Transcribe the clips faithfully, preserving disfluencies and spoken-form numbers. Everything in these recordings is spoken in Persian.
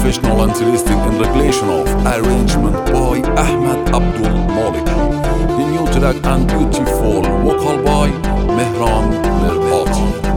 professional and artistic and regulation of arrangement by Ahmed Abdul Malik. The new track and beautiful vocal by Mehran Mirpati.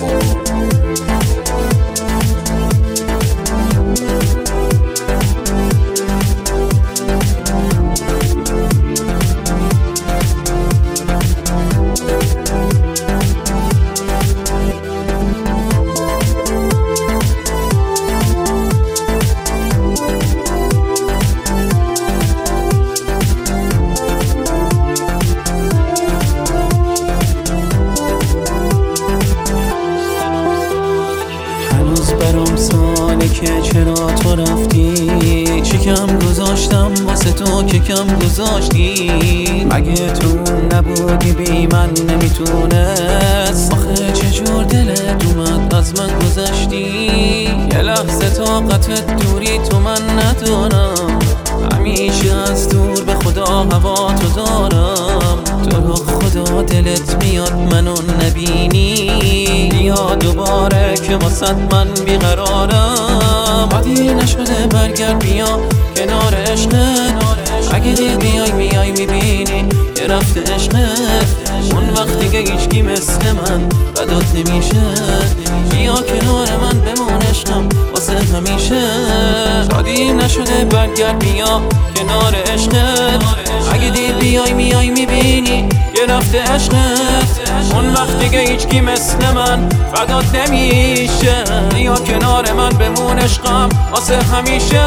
برام ساله که چرا تو رفتی، چیکم گذاشتم واسه تو که کم گذاشتی. مگه تو نبودی بی من نمیتونست، آخه چجور دلت اومد از من گذشتی. یه لحظه طاقت دوری تو من ندارم، همیشه از دور به خدا هوا تو دارم. تو رو خدا دلت میاد منو نبینی، بیا دوباره که واسه من بیقرارم. عادی نشده برگرد بیا کنار عشقت، اگه دل بیای میای میبینی که رفته عشقت. اون وقت دیگه هیچکی مثل من بدات نمیشه، بیا کنار من بمون عشقم واسه همیشه. عادی نشده برگرد بیا کنار عشقت، اگه دل بیای میای میبینی که رفته عشقت. اون وقت دیگه هیچکی مثل من فدات نمیشه، بیا کنار من بمون عشقم واسه همیشه.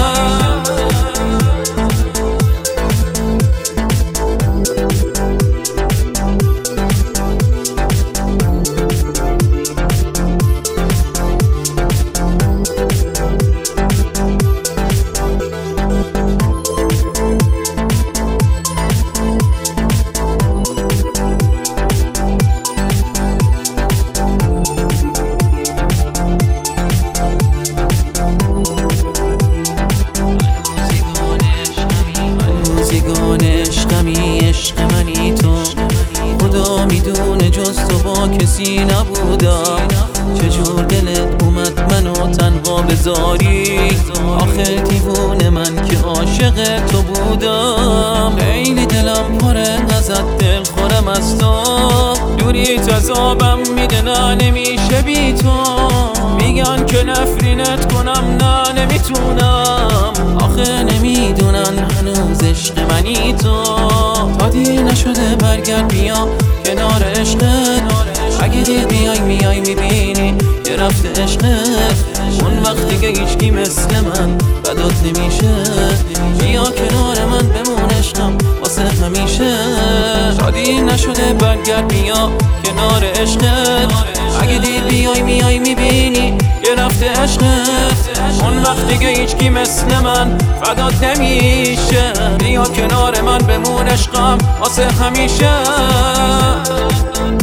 عشق منی تو، خدا میدونه جز تو با کسی نبودم. چجور دلت اومد منو تنها بذاری، آخه دیوونه من که عاشق تو بودم. خیلی دلم پره ازت، دل خورم از تو، دوریت عذابم میده نه نمیشه بی تو. میگن که نفرینت کنم نه نمیتونم، آخه نمیدونن هنوز عشق منی تو. عادی نشده برگرد بیا کنار عشقت، اگه دل بیای میای میبینی که رفته عشقت. اون وقت دیگه هیچکی مثل من بدات نمیشه، بیا کنار من بمون عشقم واسه همیشه. عادی نشده برگرد بیا کنار عشقت، اگه دل بیای میای میبینی که رفته عشقت. اون وقت دیگه هیچکی مثل من فدات نمیشه، بیا کنار من بمون عشقم واسه همیشه.